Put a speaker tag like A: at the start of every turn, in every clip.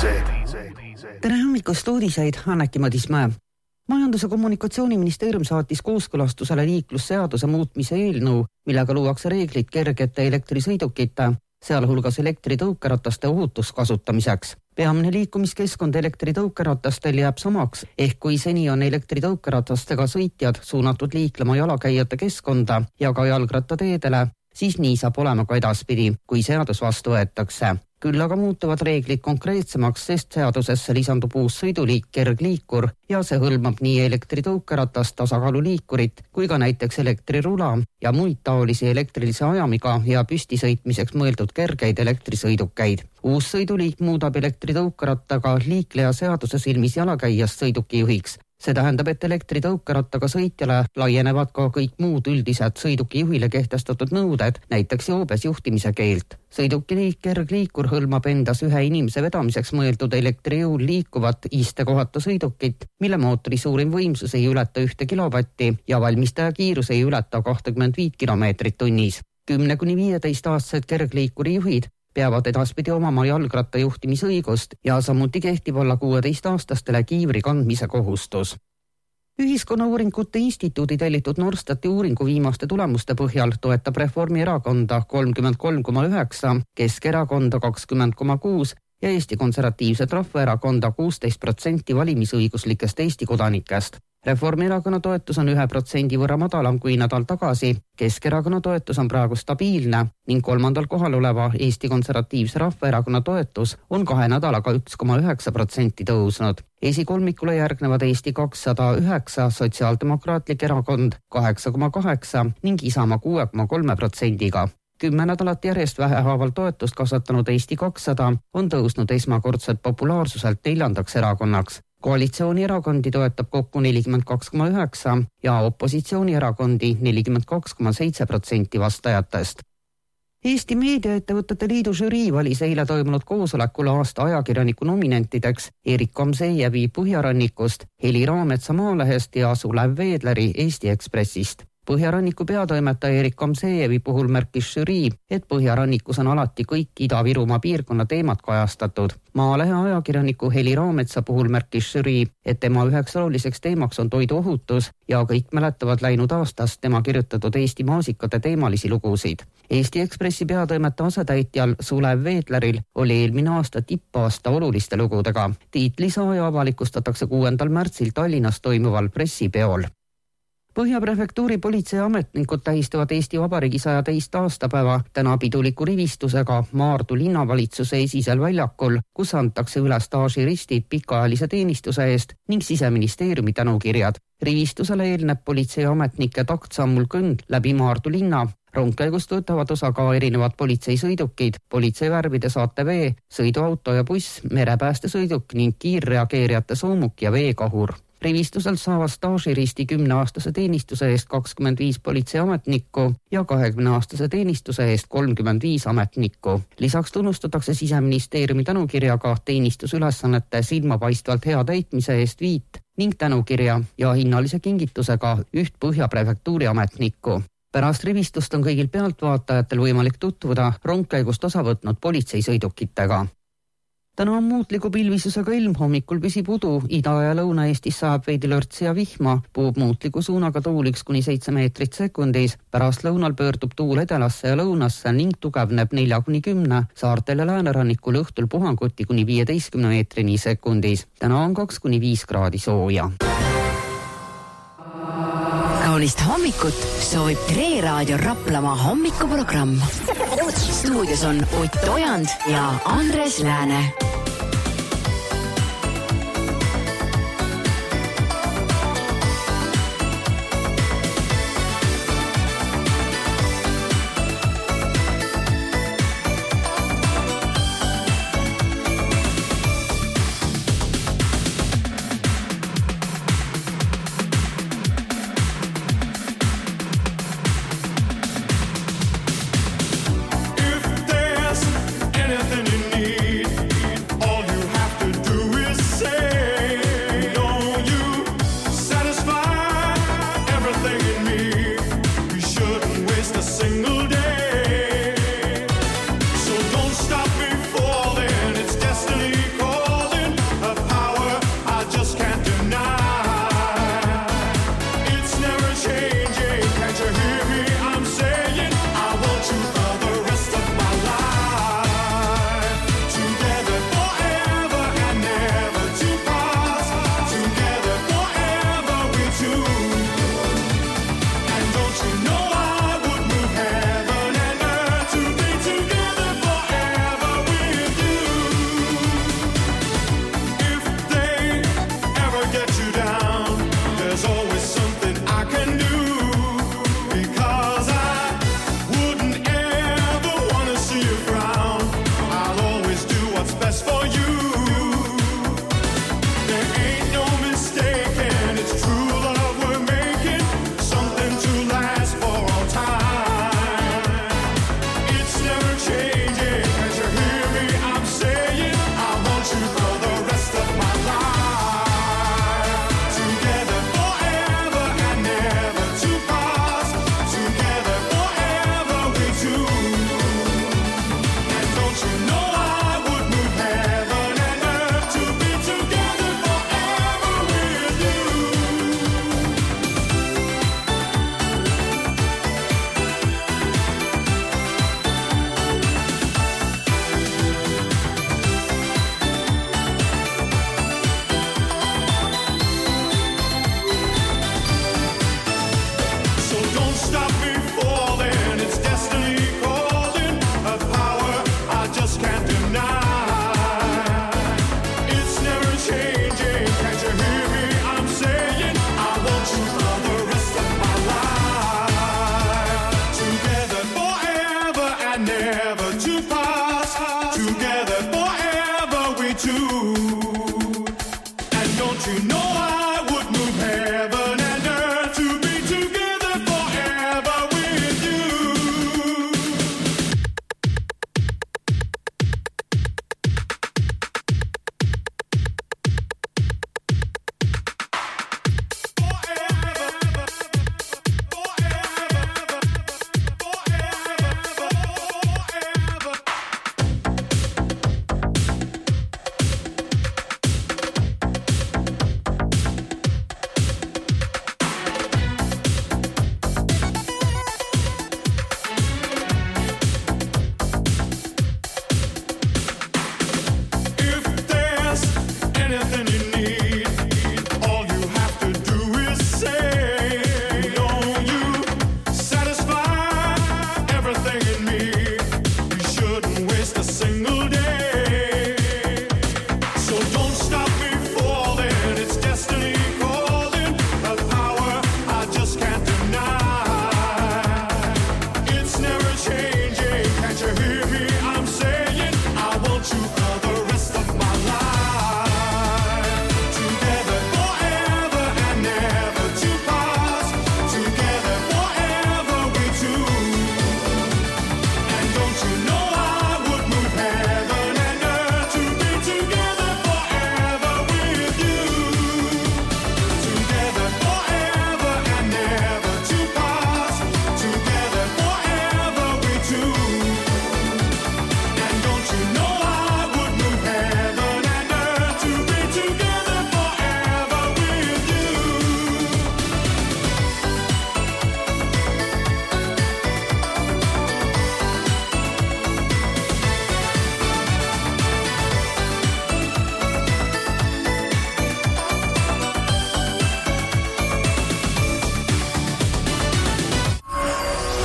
A: Tere hommikust uudiseid, Anneki Madismäe. Majandus- ja kommunikatsiooniministeerium saatis kooskõlastusele liiklusseaduse muutmise eelnõu, millega luuakse reeglid kergete elektrisõidukite, sealhulgas elektritõukerataste ohutuskasutamiseks. Peamine liikumiskeskkond elektritõukeratastel jääb samaks, ehk kui seni on elektritõukeratastega sõitjad suunatud liiklema jalakäijate keskkonda ja ka jalgrattateedele, siis nii saab olema ka edaspidi, kui seadus vastu võetakse. Küll aga muutuvad reeglid konkreetsemaks, sest seadusesse lisandub uus sõiduliik kergliikur ja see hõlmab nii elektritõukeratast, tasakaaluliikurit kui ka näiteks elektrirula ja muid taolisi elektrilise ajamiga ja püstisõitmiseks mõeldud kergeid elektrisõidukeid. Uus sõiduliik muudab elektritõukerattaga liikleja seaduse silmis jalakäijast sõidukijuhiks. See tähendab, et elektritõukerattaga sõitjale laienevad ka kõik muud üldised sõidukijuhile kehtestatud nõuded, näiteks joobes juhtimise keeld. Sõidukiliik kergliikur hõlmab endas ühe inimese vedamiseks mõeldud elektrijõul liikuvat istekohata sõidukit, mille mootori suurim võimsus ei ületa 1 kilovatti ja valmistaja kiirus ei ületa 25 kilomeetrit tunnis. 10–15-aastased kergliikuri juhid peavad edaspidi omama jalgratta juhtimisõigust ja samuti kehtib olla 16-aastastele kiivri kandmise kohustus. Ühiskonnauuringute instituudi tellitud Norstati uuringu viimaste tulemuste põhjal toetab Reformierakonda 33,9%, Keskerakonda 20,6% ja Eesti Konservatiivset Rahvaerakonda 16% valimisõiguslikest Eesti kodanikest. Reformierakonna toetus on 1% võrra madalam kui nädal tagasi, Keskerakonna toetus on praegu stabiilne ning 3. kohal oleva Eesti Konservatiivse Rahvaerakonna toetus on 2 nädalaga 1,9% tõusnud. Esikolmikule järgnevad Eesti 209, Sotsiaaldemokraatlik erakond 8,8% ning Isamaa 6,3%. 10 nädalat järjest vähehaaval toetust kasvatanud Eesti 200 on tõusnud esmakordselt populaarsuselt 4. erakonnaks. Koalitsioonierakondi toetab kokku 42,9% ja opositsioonierakondi 42,7% vastajatest. Eesti Meediaettevõtete Liidu žürii valis eile toimunud koosolekul aasta ajakirjaniku nominentideks Erik Komsejevi Põhjarannikust, Heli Raametsa Maalehest ja Sulev Veedleri Eesti Ekspressist. Põhjaranniku peatoimetaja Erik Komsejevi puhul märkis žürii, et Põhjarannikus on alati kõik Ida-Virumaa piirkonna teemad kajastatud. Maalehe ajakirjaniku Heli Raametsa puhul märkis žürii, et tema üheks oluliseks teemaks on toiduohutus ja kõik mäletavad läinud aastast tema kirjutatud Eesti maasikate teemalisi lugusid. Eesti Ekspressi peatoimetaja asetäitjal Sulev Veedleril oli eelmine aasta tippaasta oluliste lugudega. Tiitlisaaja avalikustatakse 6. märtsil Tallinnas toimuval pressipeol. Põhjaprefektuuri politseiametnikud tähistavad Eesti Vabariigi 102. aastapäeva täna piduliku rivistusega Maardu linnavalitsuse esisel väljakul, kus antakse üle staažiristid pikaajalise teenistuse eest ning Siseministeeriumi tänukirjad. Rivistusele eelneb politseiametnike taktsammul kõnd läbi Maardu linna. Rongkäigust võtavad osa ka erinevad politseisõidukid, politseivärvide SATV, sõiduauto ja buss, merepäästesõiduk ning kiirreageerijate soomuk ja veekahur. Rivistusel saavad staažiristi 10-aastase teenistuse eest 25 politseiametnikku ja 20-aastase teenistuse eest 35 ametnikku. Lisaks tunnustatakse Siseministeeriumi tänukirjaga teenistusülesannete silmapaistvalt hea täitmise eest 5 ning tänukirja ja hinnalise kingitusega 1 Põhjaprefektuuri ametnikku. Pärast rivistust on kõigil pealtvaatajatel võimalik tutvuda rongkäigust osa võtnud politseisõidukitega. Täna on muutliku pilvisusega ilm, hommikul püsib udu, Ida- ja Lõuna-Eestis saab veidi lörtsi ja vihma, puhub muutliku suunaga tuul 1–7 meetrit sekundis, pärast lõunal pöördub tuul edelasse ja lõunasse ning tugevneb 4–10, saartel ja läänerannikul õhtul puhanguti kuni 15 meetrini sekundis. Täna on 2–5 kraadi sooja.
B: Kaunist hommikut soovib Tre Raadio Raplamaa hommikuprogramm. Stuudios on Ott Ojand ja Andres Lääne.
C: If there's anything you need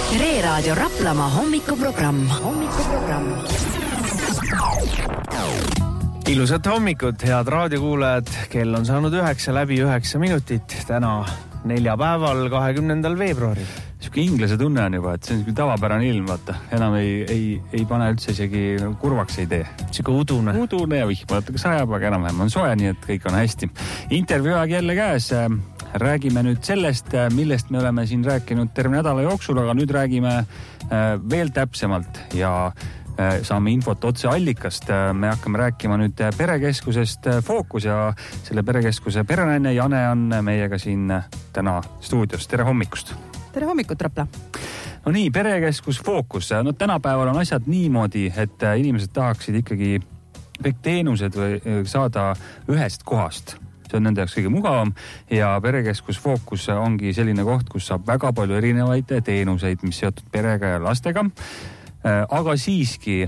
B: Tre Raadio Raplamaa hommikuprogramm.
C: Ilusat hommikut, head raadiokuulajad. Kell on saanud 9 minutit. Täna neljapäeval 20. veebruaril.
D: Siuke inglase tunne on juba, et see on tavapärane ilm, vaata. Enam ei pane üldse isegi kurvaks ei tee.
C: Siuke udune
D: ja vihma, vaata, kas ajab, aga enam-vähem on soe, nii et kõik on hästi. Intervjuu aeg jälle käes. Räägime nüüd sellest, millest me oleme siin rääkinud terve nädala jooksul, aga nüüd räägime veel täpsemalt ja saame infot otse allikast. Me hakkame rääkima nüüd perekeskusest Fookus ja selle perekeskuse perenaine Jane on meiega siin täna stuudios. Tere hommikust!
E: Tere hommikut, Rapla!
D: No nii, perekeskus Fookus. No tänapäeval on asjad niimoodi, et inimesed tahaksid ikkagi kõik teenused saada ühest kohast. See on nende jaoks kõige mugavam ja perekeskus Fookus ongi selline koht, kus saab väga palju erinevaid teenuseid, mis seotud perega ja lastega. Aga siiski,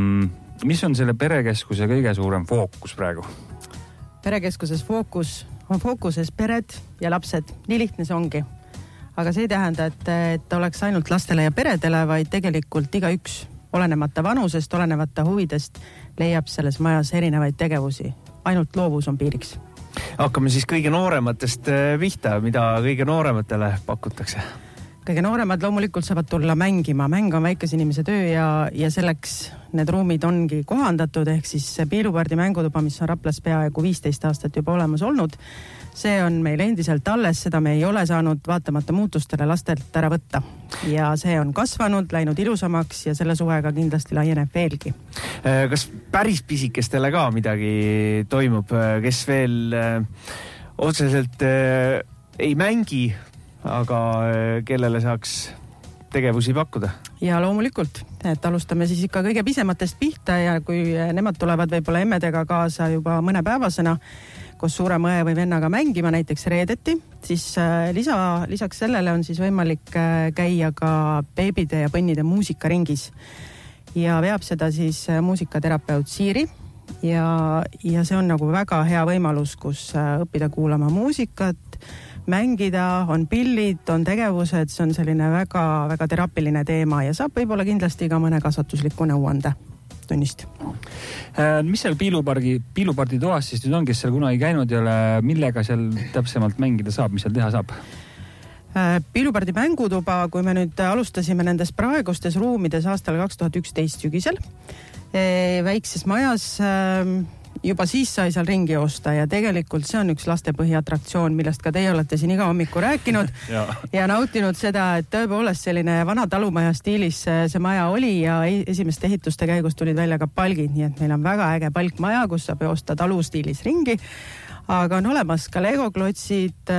D: mis on selle perekeskuse kõige suurem fookus praegu?
E: Perekeskuses on fookuses pered ja lapsed. Nii lihtne see ongi. Aga see ei tähenda, et oleks ainult lastele ja peredele, vaid tegelikult igaüks olenemata vanusest, olenemata huvidest leiab selles majas erinevaid tegevusi. Ainult loovus on piiriks.
C: Hakkame siis kõige noorematest pihta, mida kõige noorematele pakutakse.
E: Kõige nooremad loomulikult saavad tulla mängima. Mäng on väikese inimese töö ja selleks need ruumid ongi kohandatud, ehk siis Piilupardi mängutuba, mis on Raplas peaaegu 15 aastat juba olemas olnud. See on meil endiselt alles, seda me ei ole saanud vaatamata muutustele lastelt ära võtta. Ja see on kasvanud, läinud ilusamaks ja selle suvega kindlasti laieneb veelgi.
C: Kas päris pisikestele ka midagi toimub, kes veel otseselt ei mängi, aga kellele saaks tegevusi pakkuda? Ja
E: loomulikult, et alustame siis ikka kõige pisematest pihta ja kui nemad tulevad võib-olla emmedega kaasa juba mõnepäevasena, koos suurema õe või vennaga mängima, näiteks reedeti, siis lisaks sellele on siis võimalik käia ka beebide ja põnnide muusikaringis. Ja veab seda siis muusikaterapeut Siiri ja see on nagu väga hea võimalus, kus õppida kuulama muusikat, mängida, on pillid, on tegevused, see on selline väga, väga teraapiline teema ja saab võib-olla kindlasti ka mõne kasvatusliku nõuande tunnist.
D: Mis seal Piilupardi toas siis nüüd on, kes seal kunagi käinud ei ole, millega seal täpsemalt mängida saab, mis seal teha saab?
E: Piilupardi mängutuba, kui me nüüd alustasime nendes praegustes ruumides aastal 2011 sügisel, väikses majas, juba siis sai seal ringi joosta ja tegelikult see on üks laste põhiatraktsioon, millest ka teie olete siin iga hommiku rääkinud ja nautinud seda, et tõepoolest selline vana talumaja stiilis see maja oli ja esimeste ehituste käigus tulid välja ka palgid, nii et meil on väga äge palkmaja, kus saab joosta talustiilis ringi, aga on olemas ka legoklotsid,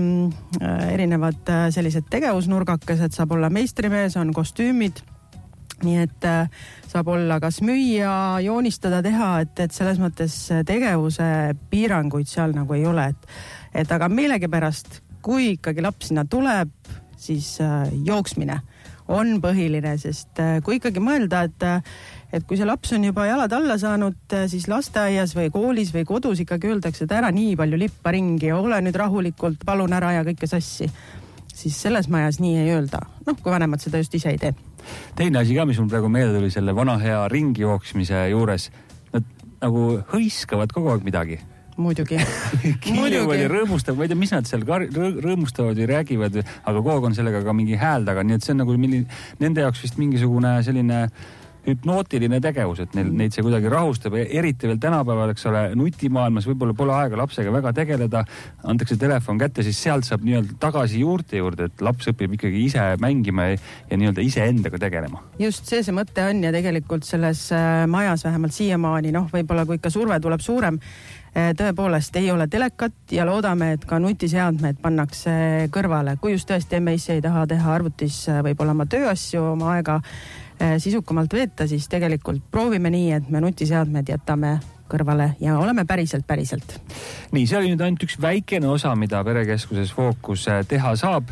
E: erinevad sellised tegevusnurgakesed, saab olla meistrimees, on kostüümid, nii et saab olla kas müüa, joonistada, teha, et selles mõttes tegevuse piiranguid seal nagu ei ole. Et aga millegipärast, kui ikkagi laps sinna tuleb, siis jooksmine on põhiline, sest kui ikkagi mõelda, et kui see laps on juba jalad alla saanud, siis lasteaias või koolis või kodus ikkagi öeldakse, et ära nii palju lippa ringi, ole nüüd rahulikult, palun ära ja kõike sassi. Siis selles majas nii ei öelda. Kui vanemad seda just ise ei tee.
D: Teine asi ka, mis mul praegu meelde tuli selle vana hea ringi jooksmise juures, nad nagu hõiskavad kogu aeg midagi.
E: Muidugi.
D: Kiiluvad ja rõõmustavad, ma ei tea, mis nad seal rõõmustavad või räägivad, aga kogu aeg on sellega ka mingi hääl taga, nii et see on nagu nende jaoks vist mingisugune selline hüpnootiline tegevus, et neid see kuidagi rahustab, eriti veel tänapäeval, eks ole, nutimaailmas võib-olla pole aega lapsega väga tegeleda, antakse telefon kätte, siis sealt saab nii-öelda tagasi juurde, et laps õpib ikkagi ise mängima ja nii-öelda ise endaga tegelema.
E: Just see mõte on ja tegelikult selles majas vähemalt siiamaani, võib-olla kui ikka surve tuleb suurem, tõepoolest ei ole telekat ja loodame, et ka nutiseadmed pannakse kõrvale. Kui just tõesti MEIS ei taha teha arvutis võib-olla oma tööasju, oma aega sisukamalt veeta, siis tegelikult proovime nii, et me nutiseadmed jätame kõrvale ja oleme päriselt.
D: Nii, see oli nüüd ainult üks väikene osa, mida perekeskuses Fookus teha saab.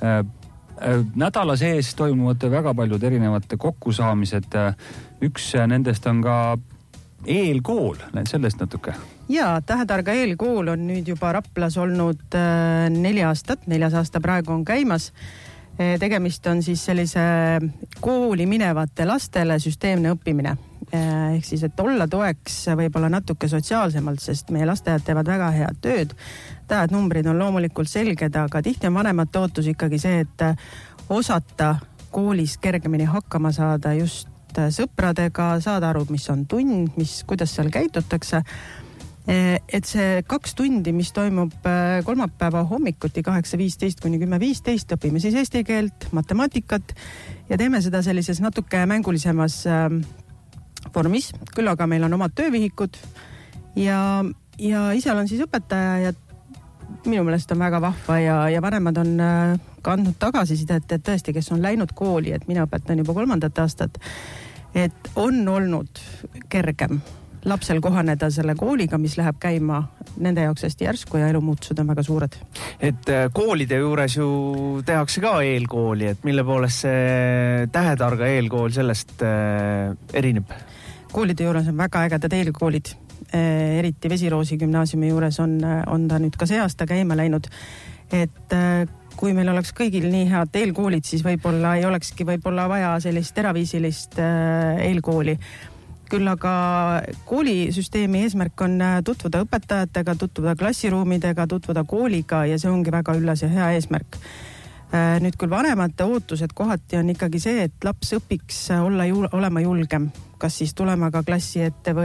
D: Nädala sees toimuvad väga paljud erinevate kokkusaamised. Üks nendest on ka eelkool, sellest natuke.
E: Ja, Tähetarga eelkool on nüüd juba Raplas olnud 4 aastat, 4. aasta praegu on käimas. tegemist on siis sellise kooli minevate lastele süsteemne õppimine. Ehk siis, et olla toeks võib-olla natuke sotsiaalsemalt, sest meie lasteajad teevad väga head tööd. Numbrid on loomulikult selged, aga tihti on vanemate ootus ikkagi see, et osata koolis kergemini hakkama saada just sõpradega, saada aru, mis on tund, kuidas seal käitutakse. Et see 2 tundi, mis toimub kolmapäeva hommikuti 8.15 kuni 10.15, õpime siis eesti keelt, matemaatikat ja teeme seda sellises natuke mängulisemas vormis. Küll aga meil on omad töövihikud ja ise on siis õpetaja ja minu meelest on väga vahva ja vanemad on kandnud tagasisidet, et tõesti, kes on läinud kooli, et mina õpetan juba 3. aastat, et on olnud kergem lapsel kohaneda selle kooliga, mis läheb käima nende jaoks hästi järsku ja elumuutused on väga suured.
C: Et koolide juures ju tehakse ka eelkooli, et mille poolest see Tähetarga eelkool sellest erineb?
E: Koolide juures on väga ägedad eelkoolid. Eriti Vesiroosi gümnaasiumi juures on ta nüüd ka see aasta käima läinud. Et kui meil oleks kõigil nii head eelkoolid, siis võib-olla ei olekski vaja sellist eraviisilist eelkooli. Küll aga koolisüsteemi eesmärk on tutvuda õpetajatega, tutvuda klassiruumidega, tutvuda kooliga ja see ongi väga üllas ja hea eesmärk. Nüüd küll vanemate ootused kohati on ikkagi see, et laps õpiks olema julgem, kas siis tulema ka klassi ette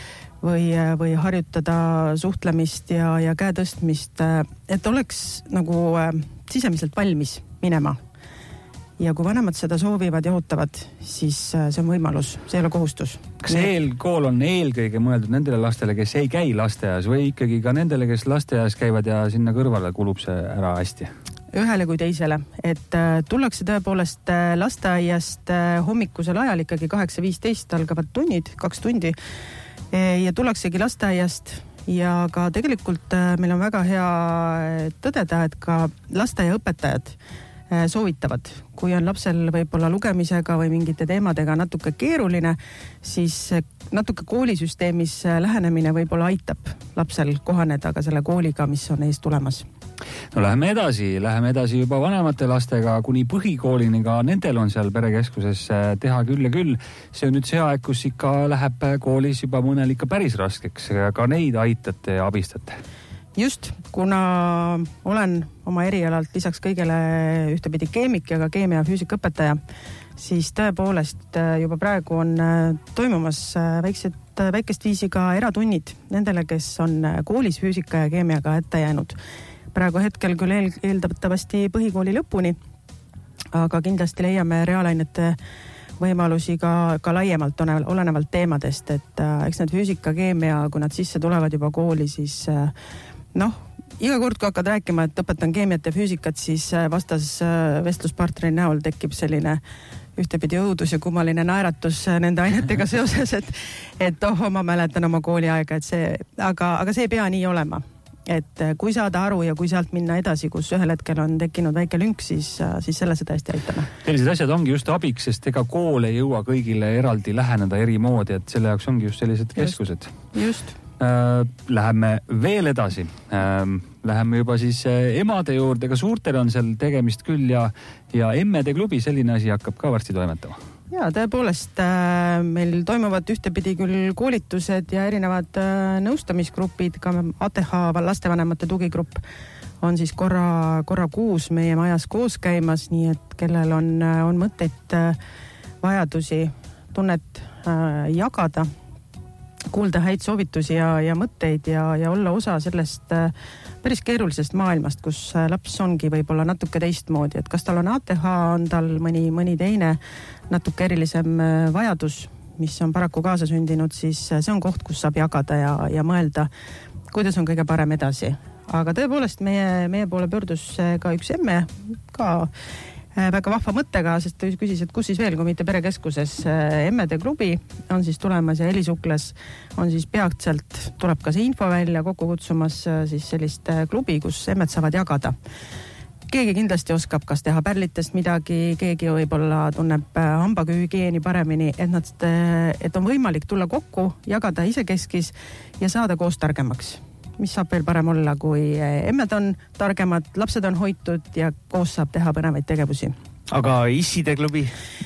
E: või harjutada suhtlemist ja käe tõstmist, et oleks nagu sisemiselt valmis minema. Ja kui vanemad seda soovivad ja ootavad, siis see on võimalus, see ei ole kohustus.
D: Kas eelkool on eelkõige mõeldud nendele lastele, kes ei käi lasteaias või ikkagi ka nendele, kes lasteaias käivad ja sinna kõrvale kulub see ära hästi?
E: Ühele kui teisele, et tullakse tõepoolest lasteaiast hommikusel ajal ikkagi 8.15 algavad tunnid, 2 tundi ja tullaksegi lasteaiast ja ka tegelikult meil on väga hea tõdeda, et ka lasteaiaõpetajad soovitavad. Kui on lapsel võib-olla lugemisega või mingite teemadega natuke keeruline, siis natuke koolisüsteemis lähenemine võib-olla aitab lapsel kohaneda ka selle kooliga, mis on ees tulemas.
D: No läheme edasi juba vanemate lastega kuni põhikoolini, ka nendel on seal perekeskuses teha küll ja küll. See on nüüd see aeg, kus ikka läheb koolis juba mõnel ikka päris raskeks, ka neid aitate ja abistate.
E: Just, kuna olen oma erialalt lisaks kõigele ühtepidi keemik ja ka keemia- ja füüsikaõpetaja, siis tõepoolest juba praegu on toimumas väikest viisi ka eratunnid nendele, kes on koolis füüsika ja keemiaga ette jäänud. Praegu hetkel küll eeldatavasti põhikooli lõpuni, aga kindlasti leiame reaalainete võimalusi ka laiemalt olenevalt teemadest, et eks need füüsika, keemia, kui nad sisse tulevad juba kooli, siis iga kord, kui hakkad rääkima, et õpetan keemiat ja füüsikat, siis vastas vestluspartneri näol tekib selline ühtepidi õudus ja kummaline naeratus nende ainetega seoses, et ma mäletan oma kooliaega, aga see ei pea nii olema. Et kui saada aru ja kui sealt minna edasi, kus ühel hetkel on tekkinud väike lünk, siis selle seda hästi aitame.
D: Sellised asjad ongi just abiks, sest ega kool ei jõua kõigile eraldi läheneda eri moodi, et selle jaoks ongi just sellised keskused.
E: Just.
D: Läheme veel edasi. Läheme juba siis emade juurde, ka suurtel on seal tegemist küll ja emmede klubi selline asi hakkab ka varsti toimetama.
E: Ja tõepoolest meil toimuvad ühtepidi küll koolitused ja erinevad nõustamisgrupid, ka ATH lastevanemate tugigrupp on siis korra kuus meie majas koos käimas, nii et kellel on mõtteid, vajadusi, tunnet jagada, kuulda häid soovitusi ja mõtteid ja olla osa sellest päris keerulisest maailmast, kus laps ongi võib-olla natuke teistmoodi, et kas tal on ATH, on tal mõni teine natuke erilisem vajadus, mis on paraku kaasa sündinud, siis see on koht, kus saab jagada ja mõelda, kuidas on kõige parem edasi. Aga tõepoolest meie poole pöördus ka üks emme ka väga vahva mõttega, sest ta küsis, et kus siis veel, kui mitte perekeskuses. Emmede klubi on siis tulemas ja Elisuklas on siis peatselt, tuleb ka see info välja kokku kutsumas siis sellist klubi, kus emmed saavad jagada. Keegi kindlasti oskab kas teha pärlitest midagi, keegi võib-olla tunneb hambahügieeni paremini, et on võimalik tulla kokku, jagada isekeskis ja saada koos targemaks. mis saab veel parem olla, kui emmed on targemad, lapsed on hoitud ja koos saab teha põnevaid tegevusi.
C: Aga isside klubi?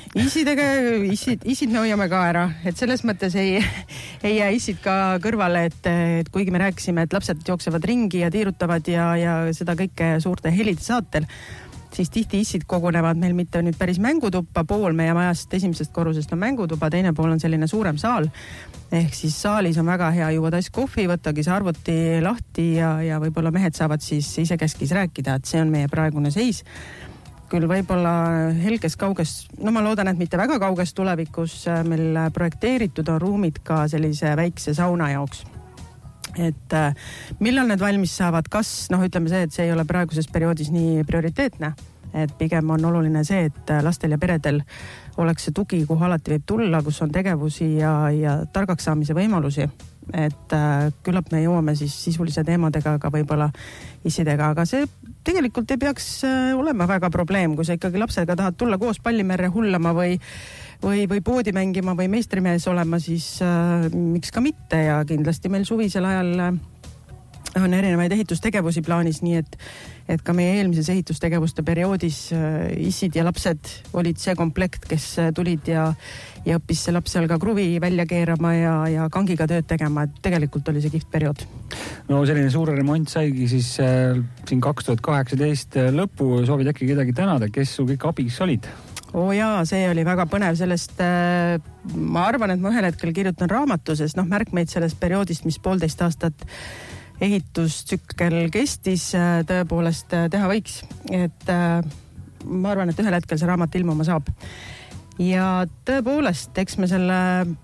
E: Issid me hoiame ka ära, et selles mõttes ei jää issid ka kõrvale, et kuigi me rääkisime, et lapsed jooksevad ringi ja tiirutavad ja seda kõike suurte helide saatel, siis tihti issid kogunevad meil mitte nüüd päris mängutuppa, pool meie majast esimesest korrusest on mängutuba, teine pool on selline suurem saal. Ehk siis saalis on väga hea juua tass kohvi, võttagi see arvuti lahti ja võib-olla mehed saavad siis isekeskis rääkida, et see on meie praegune seis. Küll võib-olla helges kauges, no ma loodan, et mitte väga kauges tulevikus meil projekteeritud on ruumid ka sellise väikse sauna jaoks. Et millal need valmis saavad, kas, ütleme see, et see ei ole praeguses perioodis nii prioriteetne, et pigem on oluline see, et lastel ja peredel oleks see tugi, kuhu alati võib tulla, kus on tegevusi ja targaks saamise võimalusi. Et küllap me jõuame siis sisulise teemadega ka võib-olla issidega, aga see tegelikult ei peaks olema väga probleem, kui sa ikkagi lapsega tahad tulla koos pallimerre hullama või poodi mängima või meistrimees olema, siis miks ka mitte ja kindlasti meil suvisel ajal on erinevaid ehitustegevusi plaanis, nii et ka meie eelmises ehitustegevuste perioodis issid ja lapsed olid see komplekt, kes tulid ja õppis see laps seal ka kruvi välja keerama ja kangiga tööd tegema, et tegelikult oli see kihvt periood.
D: No selline suure remont saigi siis siin 2018 lõppu, soovid äkki kedagi tänada, kes su kõik abiks olid?
E: Jaa, see oli väga põnev, sellest ma arvan, et ma ühel hetkel kirjutan raamatu, sest märkmeid sellest perioodist, mis 1,5 aastat ehitustsükkel kestis, tõepoolest teha võiks, et ma arvan, et ühel hetkel see raamat ilmuma saab. Ja tõepoolest, eks me selle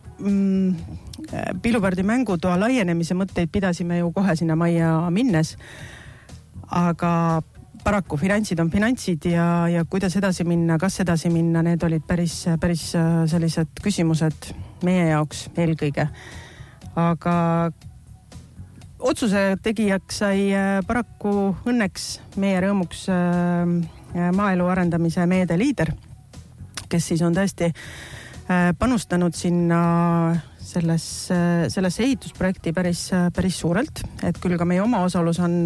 E: Pilupardi mängutoa laienemise mõtteid pidasime ju kohe sinna majja minnes, aga paraku finantsid on finantsid ja kuidas edasi minna, kas edasi minna, need olid päris sellised küsimused meie jaoks eelkõige. Aga otsuse tegijaks sai paraku õnneks meie rõõmuks maaelu arendamise meede liider, kes siis on tõesti panustanud sinna sellesse ehitusprojekti päris suurelt, et küll ka meie oma osalus on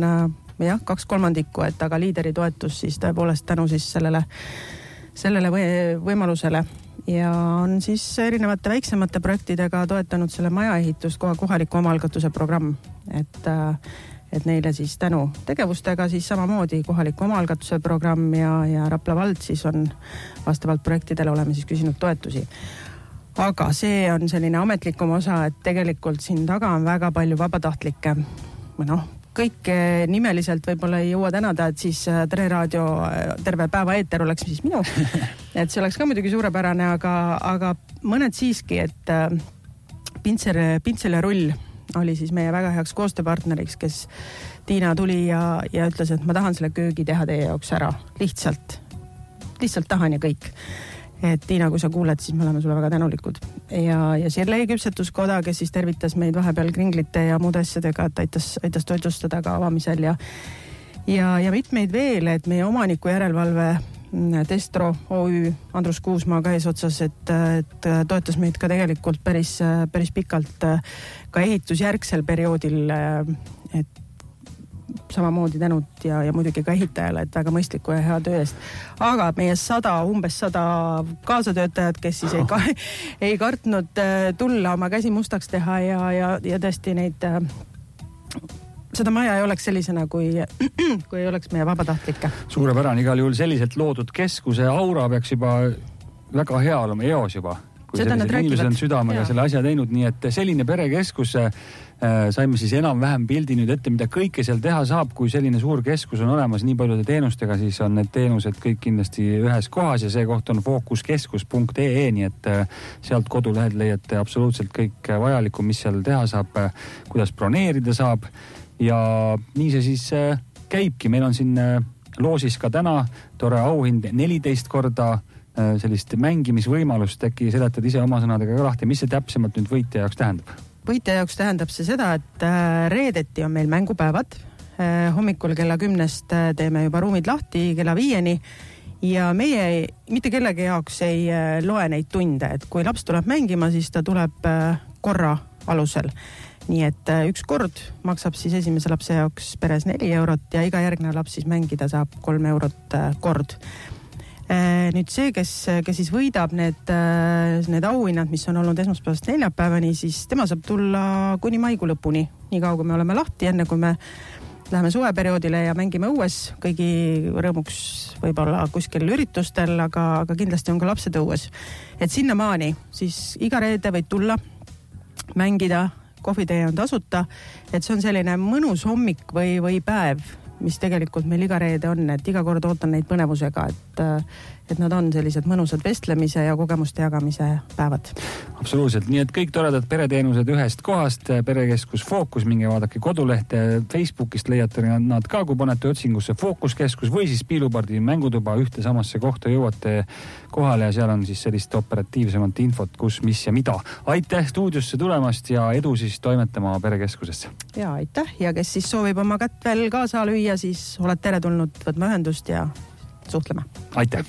E: 2/3, et aga liideri toetus siis tõepoolest tänu siis sellele võimalusele ja on siis erinevate väiksemate projektidega toetanud selle maja ehitust kohaliku omaalgatuse programm, et neile siis tänu tegevustega siis samamoodi kohaliku omaalgatuse programm ja Rapla vald siis on vastavalt projektidele oleme siis küsinud toetusi. Aga see on selline ametlikum osa, et tegelikult siin taga on väga palju vabatahtlikke. Kõik nimeliselt võib-olla ei jõua tänada, et siis Tere Raadio terve päeva eeter oleks siis minu. Et see oleks ka muidugi suurepärane, aga mõned siiski, et Pintsel ja Rull oli siis meie väga heaks koostööpartneriks, kes Tiina tuli ja ütles, et ma tahan selle köögi teha teie jaoks ära. Lihtsalt tahan ja kõik. Et Tiina, kui sa kuuled, siis me oleme sulle väga tänulikud. Ja Sirlei küpsetuskoda, kes siis tervitas meid vahepeal kringlite ja muude asjadega, et aitas toitlustada ka avamisel ja mitmeid veel, et meie omaniku järelevalve Destro OÜ Andrus Kuusmaa ka eesotsas, et toetas meid ka tegelikult päris pikalt ka ehitusjärgsel perioodil, et samamoodi tänud ja muidugi ka ehitajale, et väga mõistliku ja hea töö eest. Aga meie umbes 100 kaasatöötajad, kes siis ei kartnud tulla oma käsi mustaks teha ja tõesti seda maja ei oleks sellisena, kui ei oleks meie vabatahtlikke.
D: Suurepärane, igal juhul selliselt loodud keskuse aura peaks juba väga hea olema eos juba. Kui sellised inimesed on südamega selle asja teinud, nii et selline perekeskus saime siis enam-vähem pildi nüüd ette, mida kõike seal teha saab, kui selline suur keskus on olemas nii paljude teenustega, siis on need teenused kõik kindlasti ühes kohas ja see koht on fookuskeskus.ee, nii et sealt kodulehed leiate absoluutselt kõik vajalikku, mis seal teha saab, kuidas broneerida saab ja nii see siis käibki. Meil on siin loosis ka täna tore auhind 14 korda sellist mängimisvõimalust, äkki seletad ise oma sõnadega ka lahti, mis see täpsemalt nüüd võitja jaoks tähendab?
E: Võitja jaoks tähendab see seda, et reedeti on meil mängupäevad. Hommikul kella 10 teeme juba ruumid lahti kella 5 ja meie mitte kellegi jaoks ei loe neid tunde, et kui laps tuleb mängima, siis ta tuleb korra alusel. nii et üks kord maksab siis esimese lapse jaoks peres 4 eurot ja iga järgnev laps siis mängida saab 3 eurot kord. Nüüd see, kes siis võidab need auhinnad, mis on olnud esmaspäevast neljapäevani, siis tema saab tulla kuni maikuu lõpuni, nii kaua kui me oleme lahti, enne kui me läheme suveperioodile ja mängime õues, kõigi rõõmuks võib-olla kuskil üritustel, aga kindlasti on ka lapsed õues. Et sinnamaani siis iga reede võid tulla, mängida, kohvitee on tasuta, et see on selline mõnus hommik või päev, mis tegelikult meil iga reede on, et iga kord ootan neid põnevusega, et nad on sellised mõnusad vestlemise ja kogemuste jagamise päevad.
D: Absoluutselt, nii et kõik toredad pereteenused ühest kohast, Perekeskus Fookus, minge vaadake kodulehte, Facebookist leiate nad ka, kui panete otsingusse Fookuskeskus või siis Piilupardi mängutuba ühte samasse kohta jõuate kohale ja seal on siis sellist operatiivsemat infot, kus, mis ja mida. Aitäh stuudiosse tulemast ja edu siis toimetama Perekeskusesse.
E: Ja aitäh ja kes siis soovib oma kätt veel kaasa lüüa, siis oled teretulnud võtma ühendust ja suhtlema.
D: Aitäh.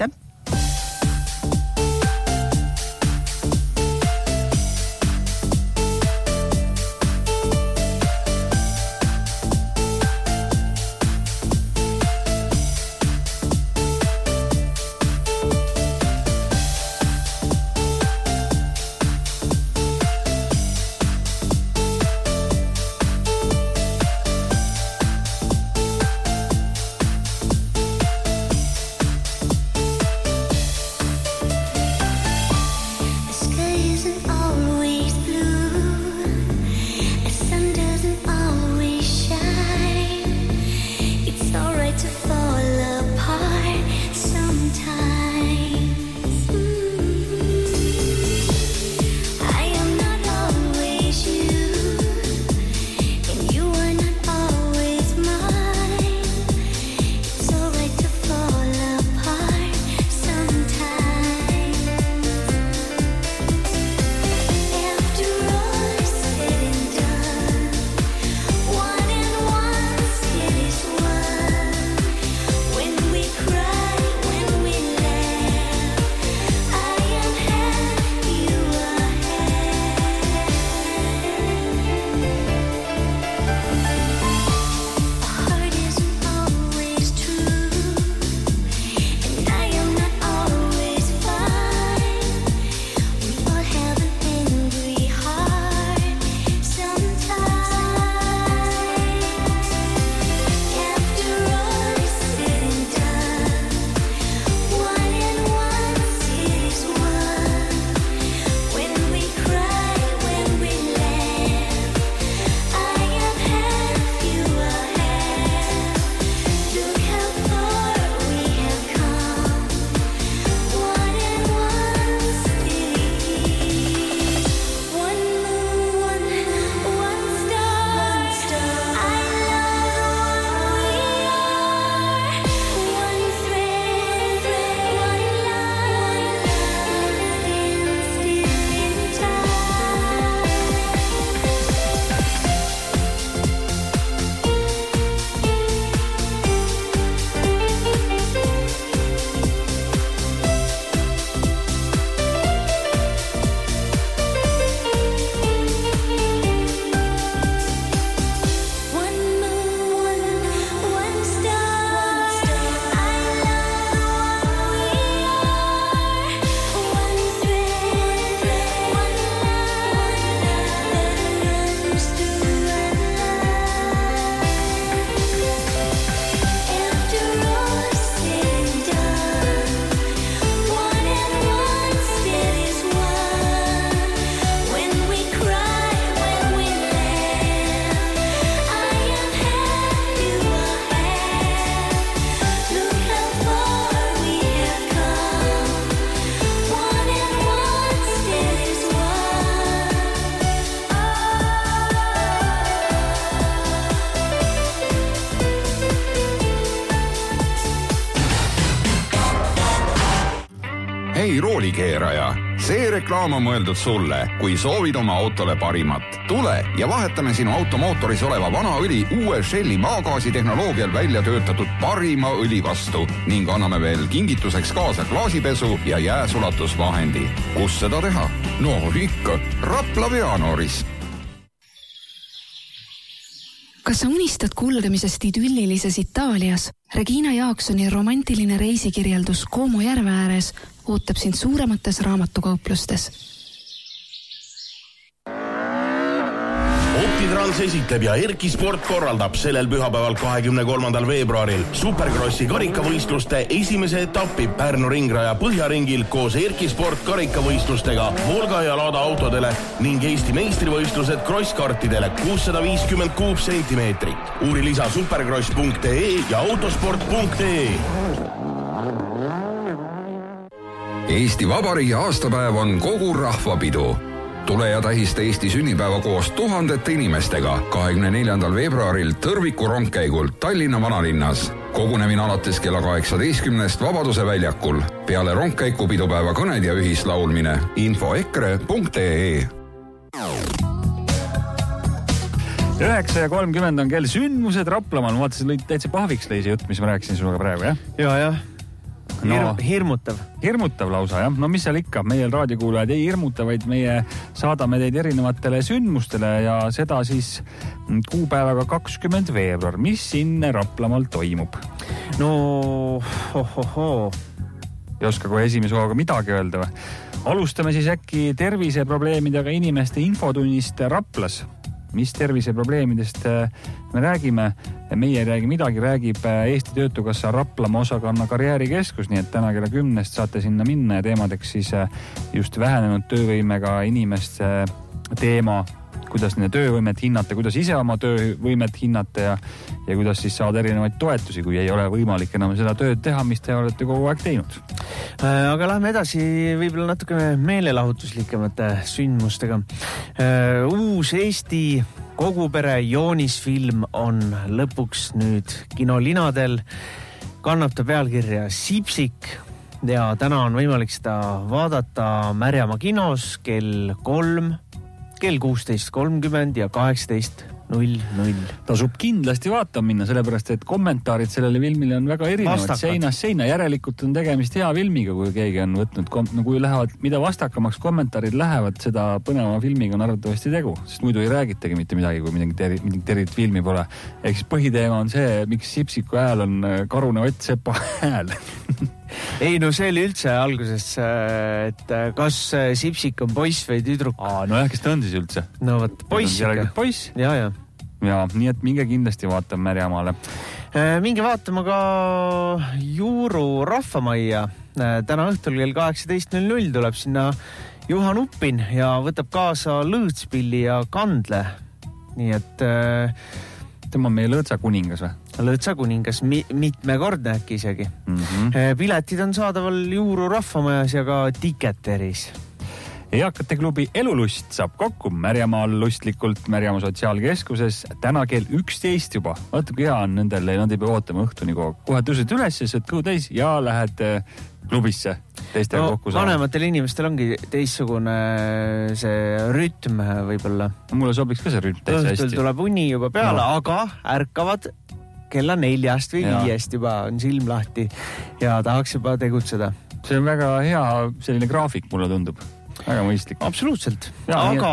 F: Hei roolikeeraja, see reklaam on mõeldud sulle, kui soovid oma autole parimat. Tule ja vahetame sinu automootoris oleva vana õli uue Shelli maagaasi tehnoloogial välja töötatud parima õli vastu ning anname veel kingituseks kaasa klaasipesu ja jääsulatusvahendi. Kus seda teha? No ikka, Rapla Veanooris.
G: Kas sa unistad kulgemisest idüllilises Itaalias? Regina Jaaksoni romantiline reisikirjeldus Como järve ääres ootab sind suuremates raamatukauplustes.
H: Optitrans esitleb ja Erki Sport korraldab sellel pühapäeval 23. veebruaril Superkrossi karikavõistluste esimese etappi Pärnu ringraja Põhjaringil koos Erki Sport karikavõistlustega Volga ja Lada autodele ning Eesti meistrivõistlused krosskartidele 650 kuupsentimeetrit. Uuri lisa superkross.ee ja autosport.ee.
F: Eesti Vabariigi aastapäev on kogu rahvapidu. Tule ja tähista Eesti sünnipäeva koos tuhandete inimestega 24. veebruaril Tõrviku rongkäigul Tallinna vanalinnas. Kogunemine alates kella 18 Vabaduse väljakul. Peale rongkäiku pidupäeva kõned ja ühislaulmine. Info ekre.ee.
D: 9:30 on kell sündmused Raplamaal. Ma vaatasin, täitsa pahviks lõi see jutt, mis ma rääkisin sinuga praegu, jah?
C: Ja. Hirmutav.
D: Hirmutav lausa, jah. No mis seal ikka, meie raadiokuulajad ei hirmuta, vaid meie saadame teid erinevatele sündmustele ja seda siis kuupäevaga 20 veebruar. Mis siin Raplamaal toimub?
C: No,
D: Ei oska kohe esimese hooga midagi öelda või? Alustame siis äkki terviseprobleemidega inimeste infotunnist Raplas. Mis terviseprobleemidest me räägime? Meie ei räägi midagi, räägib Eesti Töötukassa Raplamaa osakonna karjäärikeskus, nii et täna kella 10 saate sinna minna ja teemadeks siis just vähenenud töövõimega inimeste teema, kuidas nende töövõimet hinnata, kuidas ise oma töövõimet hinnata ja kuidas siis saada erinevaid toetusi, kui ei ole võimalik enam seda tööd teha, mis te olete kogu aeg teinud.
C: Aga lähme edasi võib-olla natuke meelelahutuslikemate sündmustega. Uus Eesti kogupere joonisfilm on lõpuks nüüd kinolinadel. Kannab ta pealkirja Sipsik ja täna on võimalik seda vaadata Märjamaa kinos kell 3, kell 16.30 ja 18.00.
D: Tasub kindlasti vaatama minna, sellepärast et kommentaarid sellele filmile on väga erinevad. Seinast seina, järelikult on tegemist hea filmiga, kui keegi on võtnud, kui lähevad, mida vastakamaks kommentaarid lähevad, seda põneva filmiga on arvatavasti tegu, sest muidu ei räägitagi mitte midagi, kui midagi tervit filmi pole. Ehk siis põhiteema on see, miks Sipsiku hääl on Karune Ott Sepa hääl.
C: Ei, no see oli üldse alguses, et kas Sipsik on poiss või tüdruk?
D: No jah, kes ta on siis üldse?
C: No võt, poiss ikka.
D: Poiss?
C: Ja.
D: Ja, nii et minge kindlasti vaatama Märjamaale.
C: Minge vaatama ka Juuru rahvamajja. Täna õhtul kell 18.00 tuleb sinna Juhan Uppin ja võtab kaasa lõõtspilli ja kandle. Nii et
D: tema on meie lõõtsakuningas või?
C: Lõõtsakuningas, mitmekordne äkki isegi. Piletid on saadaval Juuru rahvamajas ja ka Tiketeris.
D: Eakate klubi Elulust saab kokku Märjamaal lustlikult Märjamaa sotsiaalkeskuses täna kell 11 juba. Vaata, kui hea on nendele, nad ei pea ootama õhtuni kohe tõused üles, sööd kõhu täis ja lähed klubisse teistega kokku saama.
C: Vanematel inimestel ongi teissugune see rütm võib-olla.
D: Mulle sobiks ka see rütm täitsa hästi.
C: Õhtul tuleb uni juba peale, aga ärkavad kella 4 või 5 juba on silm lahti ja tahaks juba tegutseda.
D: See on väga hea selline graafik, mulle tundub. Väga mõistlik.
C: Absoluutselt. Aga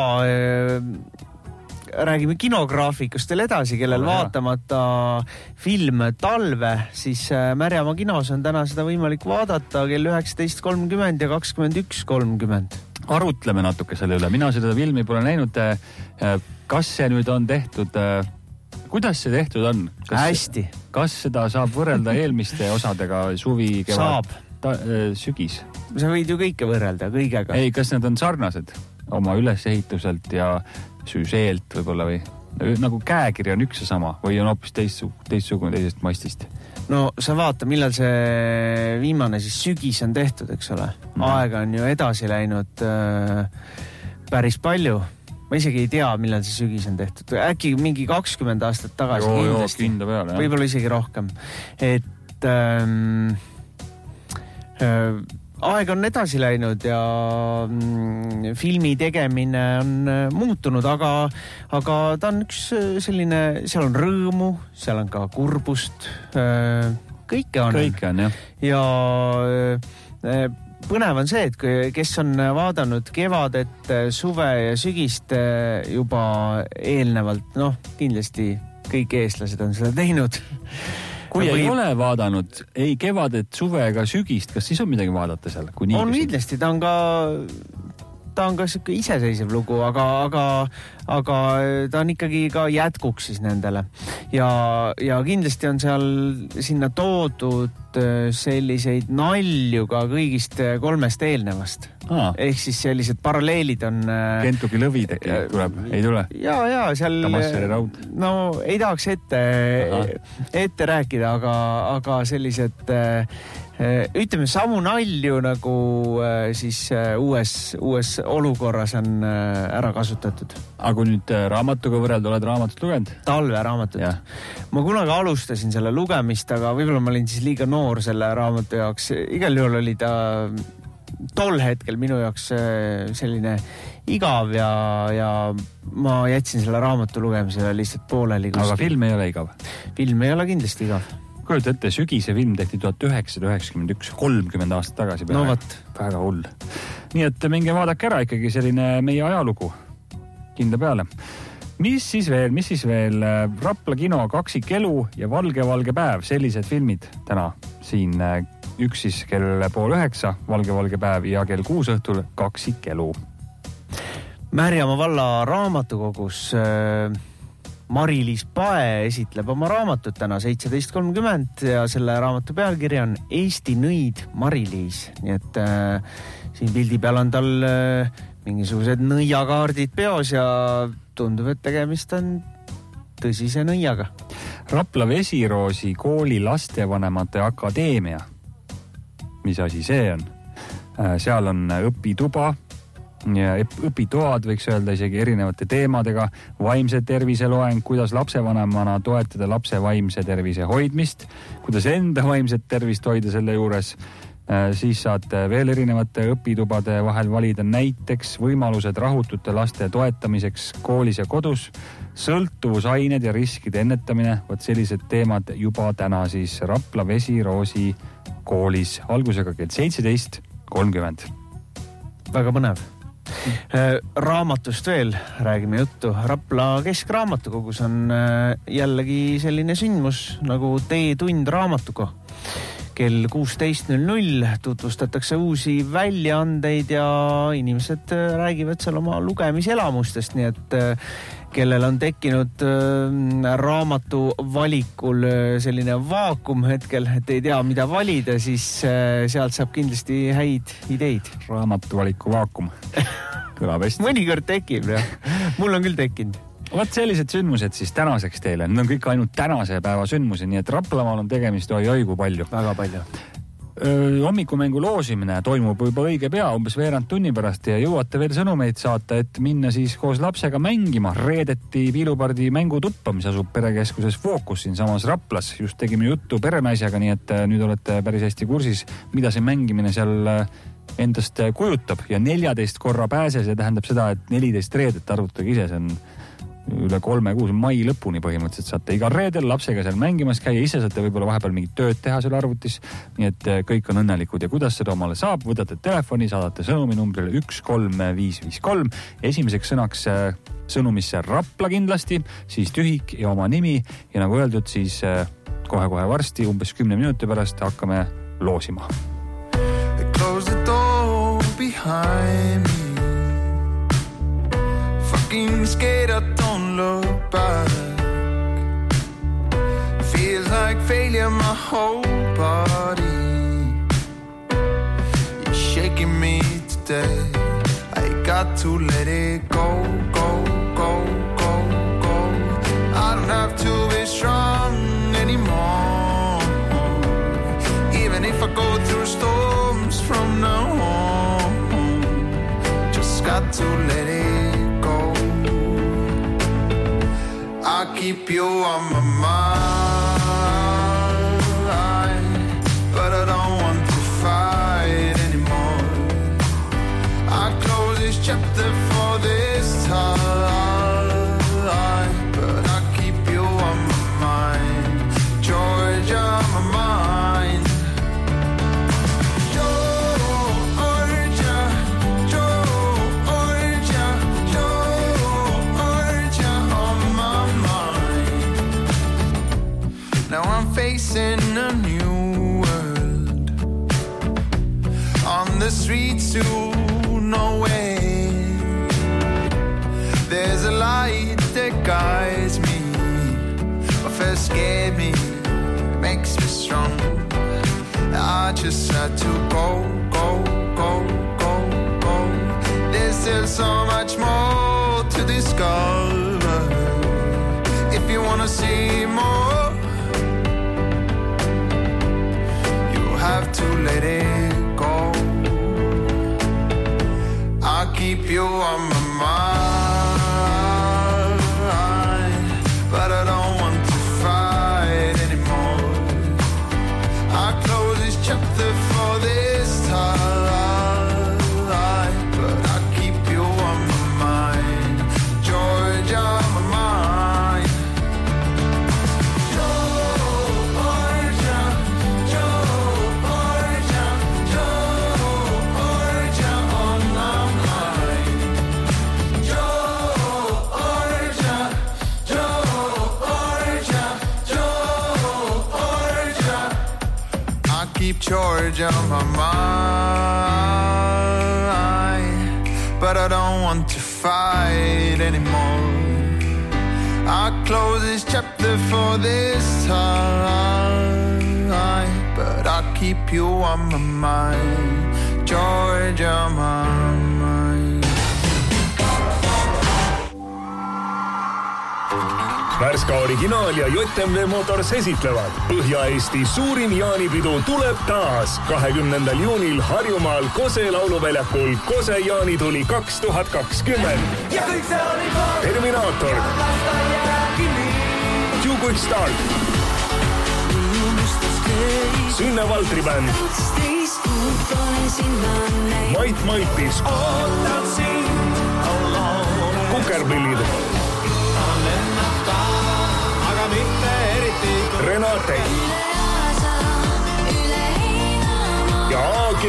C: räägime kinograafikust veel edasi, kellel vaatamata film Talve, siis Märjamaa kinos on täna seda võimalik vaadata kell 19.30 ja 21.30.
D: Arutleme natuke selle üle. Mina seda filmi pole näinud. Kas see nüüd on tehtud, kuidas see tehtud on?
C: Hästi.
D: Kas seda saab võrrelda eelmiste osadega suvi, kevad?
C: Saab.
D: Sügis.
C: Sa võid ju kõike võrrelda, kõigega.
D: Ei, kas need on sarnased oma ülesehituselt ja süžeelt võib-olla või? Nagu käekiri on üks ja sama või on hoopis teistsugune teisest mastist?
C: No sa vaata, millal see viimane siis sügis on tehtud, eks ole. Aega on ju edasi läinud päris palju. Ma isegi ei tea, millal see sügis on tehtud. Äkki mingi 20 aastat tagasi kindlasti. Võib-olla isegi rohkem. Et aeg on edasi läinud ja filmi tegemine on muutunud, aga ta on üks selline, seal on rõõmu, seal on ka kurbust, kõike on.
D: Kõike on, jah.
C: Ja põnev on see, et kes on vaadanud kevadet, suve ja sügist juba eelnevalt, kindlasti kõik eestlased on seda teinud.
D: Kui ei ole vaadanud ei kevadet, suve ega sügist, kas siis on midagi vaadata seal?
C: On kindlasti, ta on ka siuke iseseisev lugu, aga ta on ikkagi ka jätkuks siis nendele. Ja kindlasti on seal sinna toodud selliseid nalju ka kõigist 3 eelnevast. Ehk siis sellised paralleelid on...
D: Kentuki lõvid äkki tuleb, ei tule?
C: Ja seal...
D: Tamasseri raud.
C: No ei tahaks ette rääkida, aga sellised... ütleme, samu nalju nagu siis uues olukorras on ära kasutatud.
D: Aga kui nüüd raamatuga võrrelda, oled raamatut lugenud?
C: Talveraamatut. Ma kunagi alustasin selle lugemist, aga võib-olla ma olin siis liiga noor selle raamatu jaoks. Igal juhul oli ta tol hetkel minu jaoks selline igav ja ma jätsin selle raamatu lugemisele lihtsalt pooleli.
D: Aga film ei ole igav?
C: Film ei ole kindlasti igav.
D: Kujuta ette, sügise film tehti 1991, 30 aastat tagasi.
C: No võt.
D: Väga hull. Nii et minge vaadake ära ikkagi selline meie ajalugu. Kindla peale. Mis siis veel? Rapla kino Kaksikelu ja Valge päev, sellised filmid täna siin. Üks siis kell 8:30 Valge päev ja kell 6 õhtul Kaksikelu.
C: Märjamaa valla raamatukogus Mari-Liis Pae esitleb oma raamatut täna 17.30 ja selle raamatu pealkiri on Eesti nõid Mari-Liis. Nii et siin pildi peal on tal mingisugused nõiakaardid peos ja tundub, et tegemist on tõsise nõiaga.
D: Rapla Vesiroosi kooli lastevanemate akadeemia. Mis asi see on? Seal on õpituba ja õpitoad, võiks öelda isegi erinevate teemadega, vaimse tervise loeng, kuidas lapsevanemana toetada lapse vaimse tervise hoidmist, kuidas enda vaimset tervist hoida selle juures. Siis saate veel erinevate õpitubade vahel valida näiteks võimalused rahutute laste toetamiseks koolis ja kodus, sõltuvusained ja riskide ennetamine, võt sellised teemad juba täna siis Rapla Vesiroosi koolis algusega kell 17.30.
C: Väga põnev. Raamatust veel räägime juttu. Rapla Keskraamatukogus on jällegi selline sündmus nagu Teetund raamatuga. Kell 16.00 tutvustatakse uusi väljaandeid ja inimesed räägivad seal oma lugemiselamustest, nii et kellel on tekkinud raamatu valikul selline vaakum hetkel, et ei tea, mida valida, siis sealt saab kindlasti häid ideid.
D: Raamatu valiku vaakum. Kõlab hästi.
C: Mõnikord tekib, jah. Mul on küll tekkinud.
D: Vaat sellised sündmused siis tänaseks teile. Need on kõik ainult tänase päeva sündmusi, nii et Raplamaal on tegemist kui palju.
C: Väga palju.
D: Hommikumengu loosimine toimub juba õige pea, umbes veerand tunni pärast ja jõuate veel sõnumeid saata, et minna siis koos lapsega mängima Reedeti Piilupardi mängutuppa, mis asub perekeskuses Fookus siin samas Raplas. Just tegime juttu perenaisega, nii et nüüd olete päris hästi kursis, mida see mängimine seal endast kujutab ja 14 korra pääse, see tähendab seda, et 14 reedet arvutage ise, see on üle 3 kuus mai lõpuni põhimõtteliselt saate igal reedel lapsega seal mängimas käia, ise saate võib-olla vahepeal mingit tööd teha seal arvutis, nii et kõik on õnnelikud ja kuidas seda omale saab, võtate telefoni, saadate sõnumi numbrile 13553, esimeseks sõnaks sõnumisse Rapla kindlasti, siis tühik ja oma nimi ja nagu öeldud, siis kohe-kohe varsti, umbes 10 minuti pärast hakkame loosima.
I: Close the door behind me. Fucking scared, I don't look back. Feels like failure, my whole body. You're shaking me today. I got to let it go, go, go, go, go. I don't have to be strong anymore. Even if I go through storms from now on, just got to let it go. I keep you on my mind, but I don't want to fight anymore. I close this chapter for this time, but I keep you on my mind, Georgia on my mind. face in a new world. On the streets to nowhere, there's a light that guides me. What first scared me makes me strong. I just had to go, go, go, go, go. There's still so much more to discover. If you wanna see more, you have to let it go. I'll keep you on my mind, but I don't want to fight anymore. I'll close this chapter for this time, but I'll keep you on my mind, Georgia, on my mind. Georgia, Georgia, Georgia, on my mind. Georgia, Georgia, Georgia. I keep Georgia on my mind, but I don't want to fight anymore. I'll close this chapter for this time, but I'll keep you on my mind, Georgia, on my mind.
J: Värska originaal ja JMV Motors esitlevad. Põhja-Eesti suurim jaanipidu tuleb taas 20. juunil Harjumaal Kose lauluväljakul Kose jaanituli 2020. Terminaator, Two Quick Start, Sünne Valtri bänd, Mait Maitis, Kukerpillid, Renate ja AG.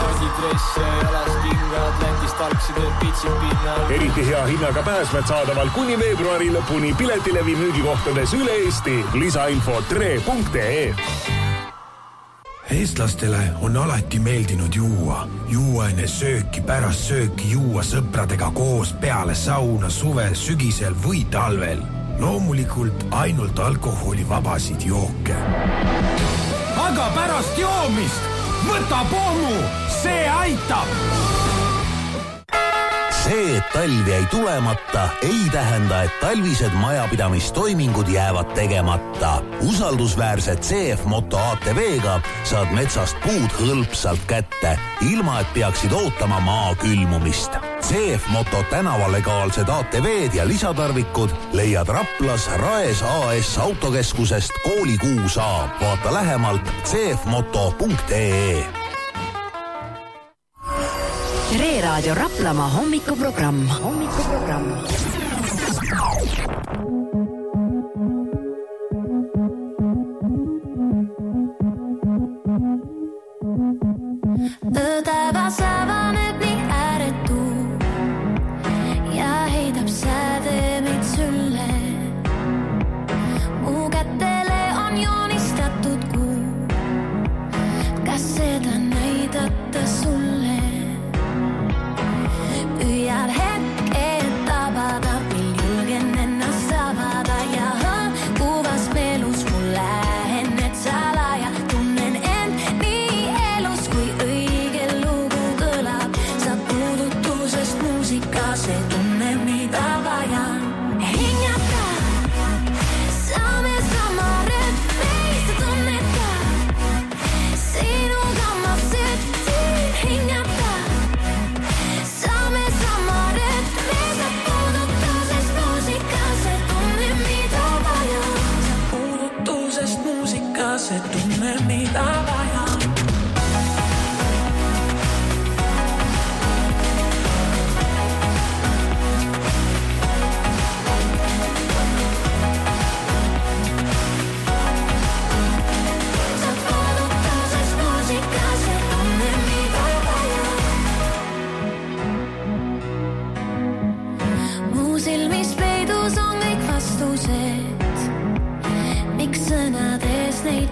J: Eriti hea hinnaga pääsmed saadaval kuni veebruari lõpuni piletilevi müügikohtades üle Eesti. Lisainfo tre.ee.
K: Eestlastele on alati meeldinud juua. Juua enne sööki, pärast sööki, juua sõpradega koos peale sauna, suvel, sügisel või talvel. Loomulikult ainult alkoholivabasid jooke. Aga pärast joomist võta pommu, see aitab!
L: See, et talv jäi tulemata, ei tähenda, et talvised majapidamistoimingud jäävad tegemata. Usaldusväärse CF Moto ATV-ga saad metsast puud hõlpsalt kätte, ilma et peaksid ootama maa külmumist. CF Moto tänavalegaalsed ATV-d ja lisatarvikud leiad Raplas Raes AS autokeskusest kooli 6A. Vaata lähemalt cfmoto.ee.
B: Reeraadio Raplamaa hommikuprogramm.
M: Taevas avaneb nii ääretu ja heidab säde meid sülle. Mu kätele on joonistatud kuu. Kas seda näidata sulle? Püüan hetke tabada, mil julgen ennast avada.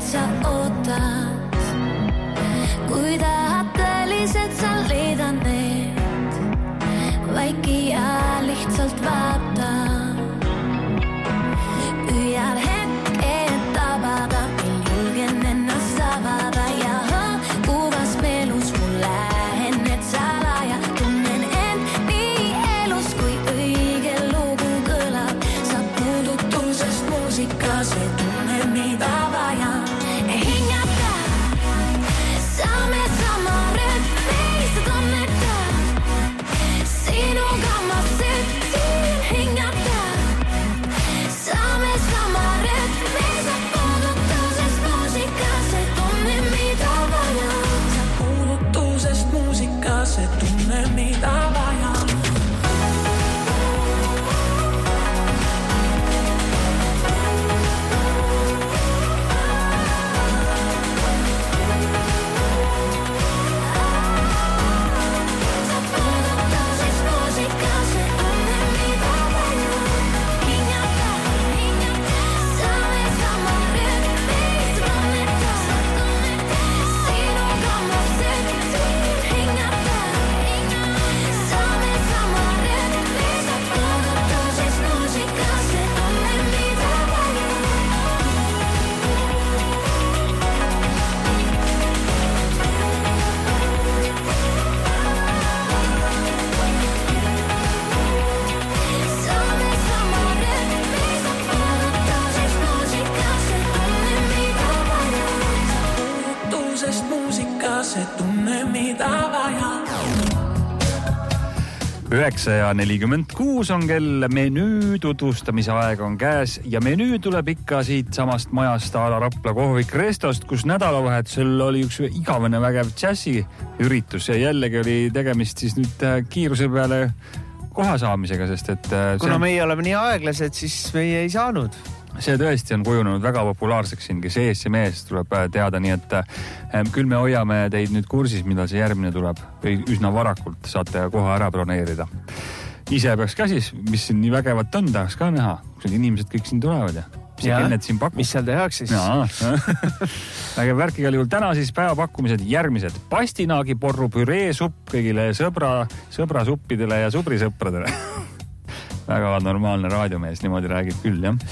M: et sa ootad. Kui tahad tõeliselt, sa leidan need. Vaiki ja lihtsalt vaata. Püüad hetk, et tabada, mil julgen ennast avada ja kuvas meelus mul lähen, et salaja tunnen end nii elus, kui õige lugu kõlab. Sa puudutusest muusika, see tunne, mida vaja. Hingata, saame sama rütmi, sa tunnetad. Sinuga ma sütsin, hingata. Saame sama rütmi, sa puudutusest muusika, see tunne, mida vaja. Sa puudutusest muusika, see tunne, mida vaja. See tunne, mida vaja.
D: 9:46 on kell, menüü tutvustamise aeg on käes ja menüü tuleb ikka siit samast majast a la Rapla kohvik Restost, kus nädalavahetusel oli üks igavene vägev džässi üritus ja jällegi oli tegemist siis nüüd kiiruse peale koha saamisega, sest et
C: kuna meie oleme nii aeglased, siis meie ei saanud.
D: See tõesti on kujunenud väga populaarseks siin, kes ees ja mees tuleb teada, nii et küll me hoiame teid nüüd kursis, millal see järgmine tuleb. Üsna varakult saate koha ära broneerida. Ise peaks ka siis, mis siin nii vägevat on, tahaks ka näha, kus inimesed kõik siin tulevad ja
C: mis seal tehakse siis?
D: Vägev värk igal juhul. Täna siis päevapakkumised järgmised. Pastinaagi porru püree supp kõigile sõbrasuppidele ja subrisõpradele. Väga normaalne raadiomees, niimoodi räägib küll, jah.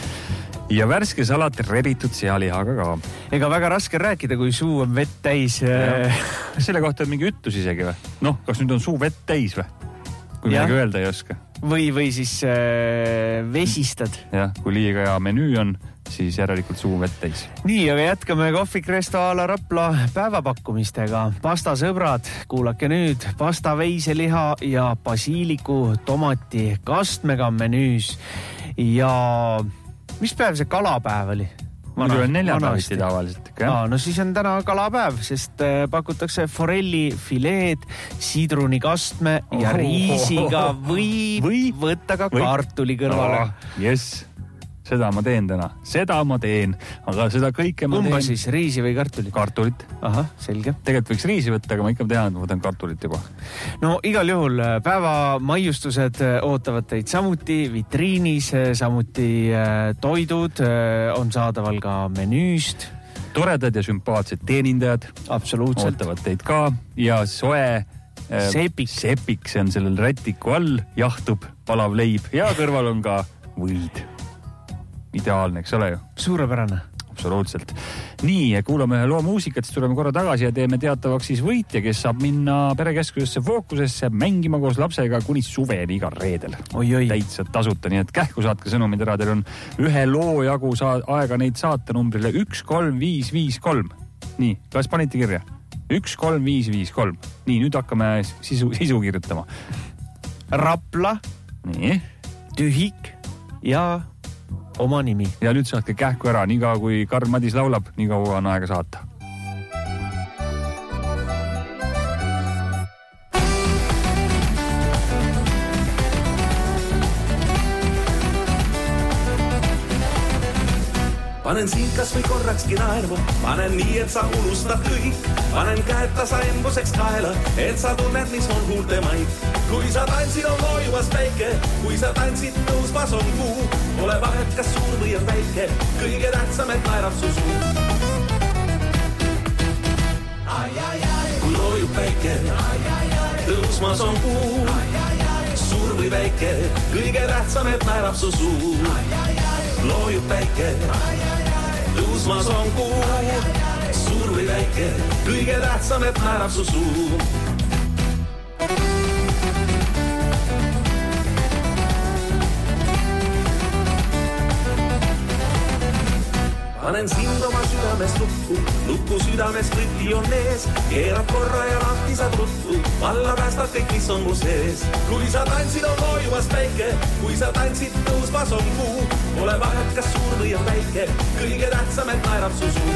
D: Ja värske salat rebitud sealihaga ka. Ega väga raske rääkida, kui suu on vett täis. Selle kohta on mingi ütlus isegi või? Noh, kas nüüd on suu vett täis või? Kui midagi öelda ei oska. Või siis vesistad. Jah, kui liiga hea menüü on, siis järelikult suu vett täis. Nii, aga jätkame kohvik Resto a la Rapla päevapakkumistega. Pasta sõbrad, kuulake nüüd. Pasta veiseliha ja basiiliku tomati kastmega menüüs. Ja mis päev see kalapäev oli? Muidu on neljapäeviti tavaliselt. No siis on täna kalapäev, sest pakutakse forelli fileed, sidrunikastme ja riisiga või võtta ka kartuli kõrvale. Yes, seda ma teen täna. Seda ma teen, aga seda kõike ma teen. Kumba siis, riisi või kartulit? Kartulit. Aha, selge. Tegelikult võiks riisi võtta, aga ma ikka tean, et ma võtan kartulit juba. No igal juhul päeva maiustused ootavad teid samuti vitriinis, samuti toidud on saadaval ka menüüst. Toredad ja sümpaatsed teenindajad. Absoluutselt. Ootavad teid ka ja soe sepik, see on sellel rätiku all, jahtub palav leib ja kõrval on ka võid. Ideaalne, eks ole ju? Suurepärane. Absoluutselt. Nii, kuulame ühe loo muusikat, siis tuleme korra tagasi ja teeme teatavaks siis võitja, kes saab minna perekeskusesse Fookusesse mängima koos lapsega kuni suveni iga reedel. Täitsa tasuta, nii et kähku saatke sõnumid ära, teil on ühe loo jagu aega neid saata numbrile 13553. Nii, kas panite kirja? 13553. Nii, nüüd hakkame sisu kirjutama. Rapla. Nii. Tühik ja oma nimi. Ja nüüd saatke kähku ära, nii kaua kui Karl Madis laulab, nii kaua on aega saata.
N: Panen sind kas või korrakski naerma, panen nii, et sa unustad kõik. Panen käed tasa embuseks kaela, et sa tunned, mis on huulte maid. Kui sa tantsid, on loojuvas päike, kui sa tantsid, tõusmas on kuu. Ole vahet, kas suur või on väike, kõige tähtsam, et naerab su suu. kui loojub päike, tõusmas on kuu, suur või väike, kõige tähtsam, et määrab su suu. Loojub päike, tõusmas on kuu, suur või väike, kõige tähtsam, et määrab su suu. Panen sind oma südames lukku, lukku südames kriti on ees, keerab korra ja lahti saad ruttu, valla päästad kõik, mis on mu sees. Kui sa tantsid, on loojuvas päike, kui sa tantsid, tõusmas on kuu, pole vahet, kas suur või on väike, kõige tähtsam, et määrab su suu.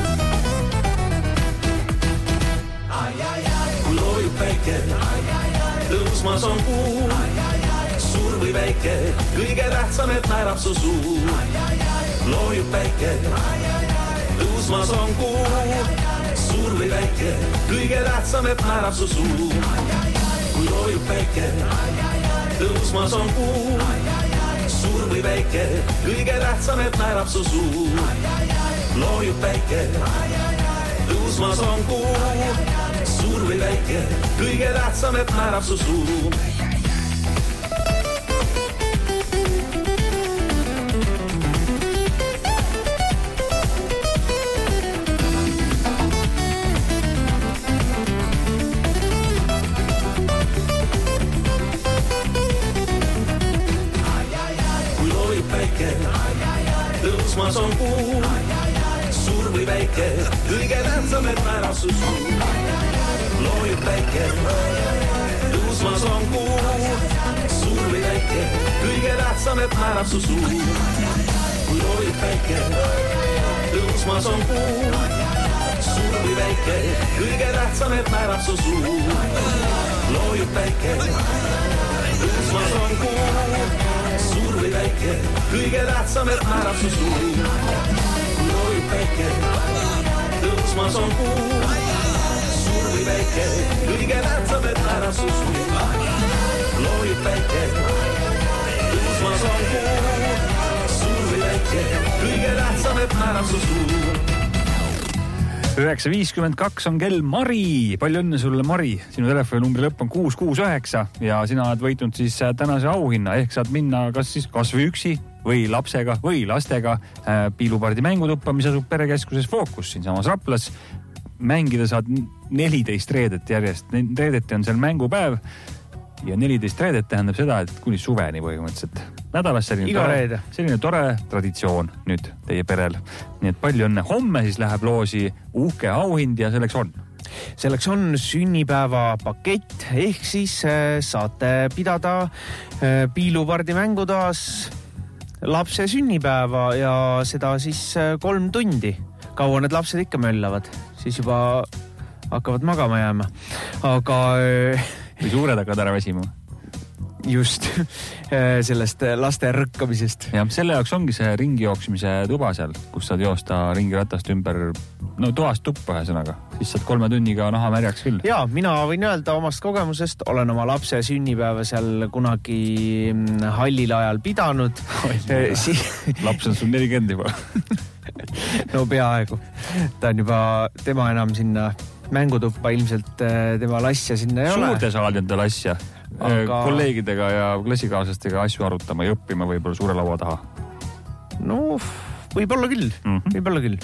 N: Kui loojub päike, tõusmas on kuu, suur või väike, kõige tähtsam, et määrab su suu. Loojub päike, tõusmas on kuu, suur või väike, kõige tähtsam, et määrab su suu. Kui loojub päike, tõusmas on kuu, suur või väike, kõige tähtsam, et määrab su suu. Loojub päike, tõusmas on kuu, suur või väike, kõige tähtsam, et määrab su suu. Tõusmas on kuu, suur või väike, kõige tähtsam, et määrab su suu. Loojub päike, tõusmas on kuu, suur või väike, kõige tähtsam, et määrab su suu. Kui loojub päike, tõusmas on kuu, suur või väike, kõige tähtsam, et määrab su suu. Loojub päike, tõusmas on kuu, suur või väike, kõige tähtsam, et määrab su suu. Kui loojub päike, tõusmas on kuu, suur või väike, kõige tähtsam, et määrab su suu. Loojub päike, tõusmas on kuu, suur või väike, kõige tähtsam, et määrab su suu.
D: 9.52 on kell. Mari, palju õnne sulle, Mari. Sinu telefoninumbri lõpp on 669 ja sina oled võitnud siis tänase auhinna. Ehk saad minna kas või üksi või lapsega või lastega Piilupardi mängutuppa, mis asub perekeskuses Fookus siinsamas Raplas. Mängida saad 14 reedet järjest. Reedeti on seal mängupäev ja 14 reedet tähendab seda, et kuni suveni põhimõtteliselt. Nädalas selline tore traditsioon nüüd teie perel. Nii et palju õnne. Homme siis läheb loosi uhke auhind ja selleks on?
C: Selleks on sünnipäeva pakett, ehk siis saate pidada Piilupardi mängutoas lapse sünnipäeva ja seda siis 3 tundi. Kaua need lapsed ikka möllavad, siis juba hakkavad magama jääma. Aga...
D: Või suured hakkavad ära väsima.
C: Just, sellest laste rõkkamisest.
D: Ja selle jaoks ongi see ringijooksmise tuba seal, kus saad joosta ringiratast ümber, no toast tuppa ühesõnaga. Siis saad 3 tunniga naha märjaks küll.
C: Jaa, mina võin öelda omast kogemusest, olen oma lapse sünnipäeva seal kunagi hallil ajal pidanud.
D: Laps on sul 40 juba.
C: No peaaegu. Ta on juba, tema enam sinna mängutuppa ilmselt tema lassja sinna ei ole.
D: Suurde saali on tal asja. Aga... kolleegidega ja klassikaaslastega asju arutama ja õppima võib-olla suure laua taha.
C: No, võib-olla küll. Võib-olla küll.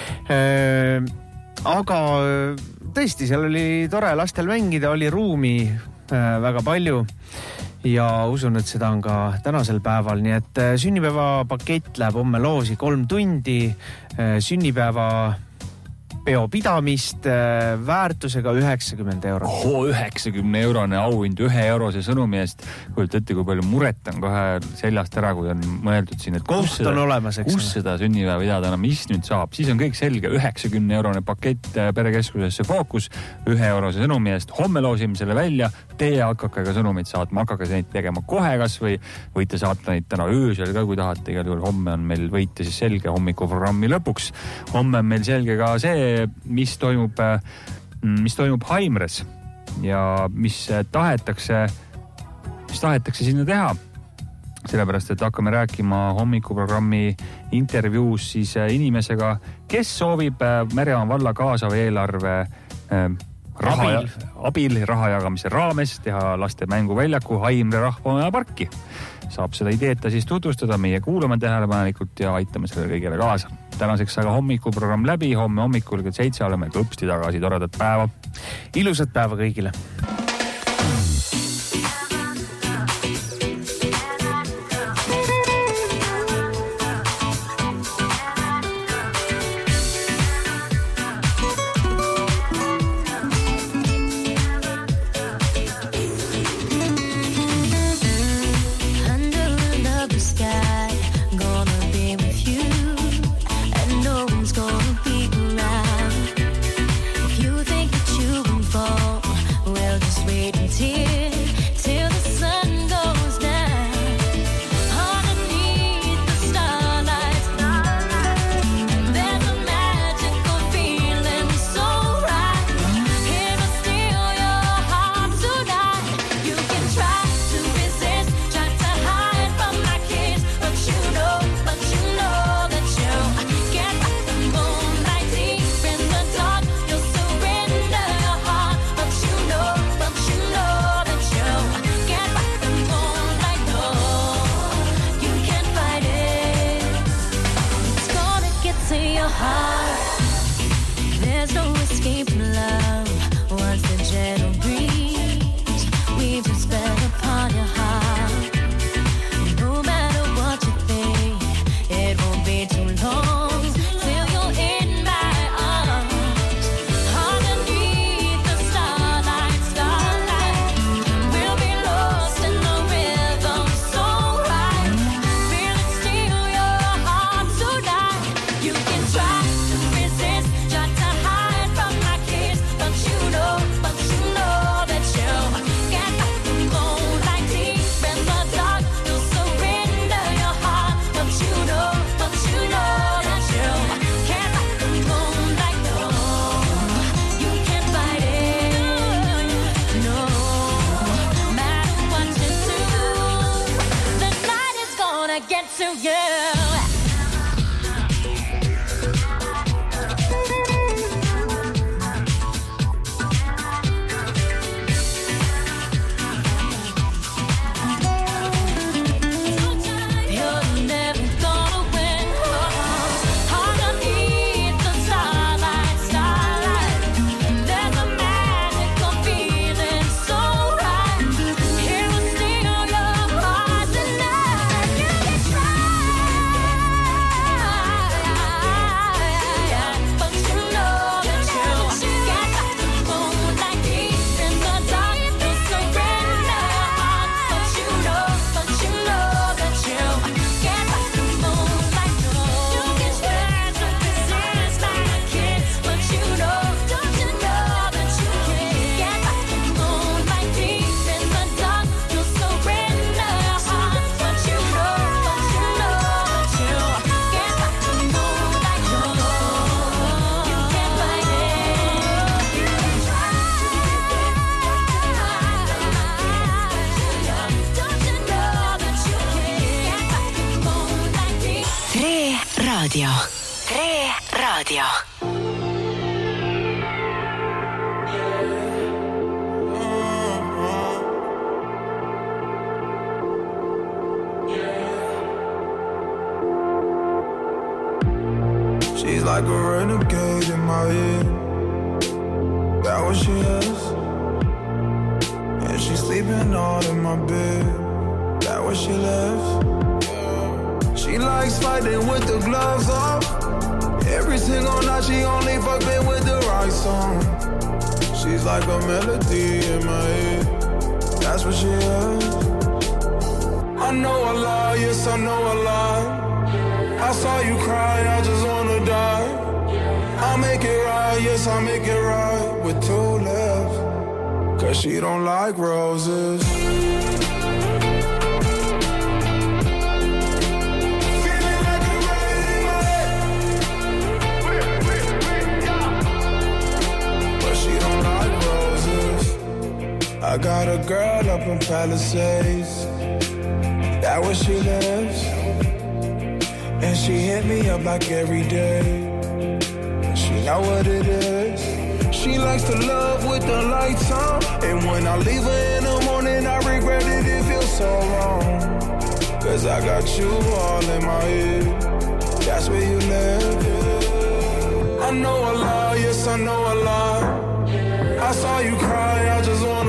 C: Aga tõesti, seal oli tore lastel mängida, oli ruumi väga palju ja usun, et seda on ka tänasel päeval. Nii et sünnipäeva pakett läheb homme loosi 3 tundi, sünnipäeva peopidamist väärtusega 90 €.
D: 90 € auhind 1 eurose sõnumi eest. Kujut ette, kui palju muret on kohe seljast ära, kui on mõeldud siin, et
C: koht on olemas,
D: kus seda sünnipäeva pidada, mis nüüd saab. Siis on kõik selge, 90 € pakett perekeskusesse Fookus 1 eurose sõnumi eest. Homme loosime selle välja, teie hakake ka sõnumid saatma, hakake neid tegema kohe kas või võite saata neid täna öösel ka, kui tahate. Igal juhul homme on meil võite siis selge hommikuprogrammi lõpuks. Homme on meil selge ka see, mis toimub Haimres ja mis tahetakse sinna teha. Sellepärast, et hakkame rääkima hommikuprogrammi intervjuus siis inimesega, kes soovib Märjamaa valla kaasava eelarve abil raha jagamise raames teha laste mänguväljaku Haimre rahvamaja parki. Saab seda ideeta siis tutvustada, meie kuulame tähelepanelikult ja aitame sellele kõigele kaasa. Tänaseks aga hommikuprogramm läbi, homme hommikul kell 7 oleme kõpsti tagasi, toredat päeva.
C: Ilusat päeva kõigile.
B: Radio.
I: She's like a renegade in my head. That what she is. And she's sleeping all in my bed. That what she lives. She likes fighting with the gloves off. Every single night she only fucking with the right song. She's like a melody in my head. That's what she is. I know I lie, yes I know I lie. I saw you cry, I just wanna die. I'll make it right, yes I'll make it right with two lips. Cause she don't like roses. I got a girl up in Palisades. That where she lives. And she hit me up like every day. She know what it is. She likes to love with the lights on. And when I leave her in the morning, I regret it, it feels so wrong. Cause I got you all in my head. That's where you live. I know a lie, yes I know a lie. I saw you cry, I just want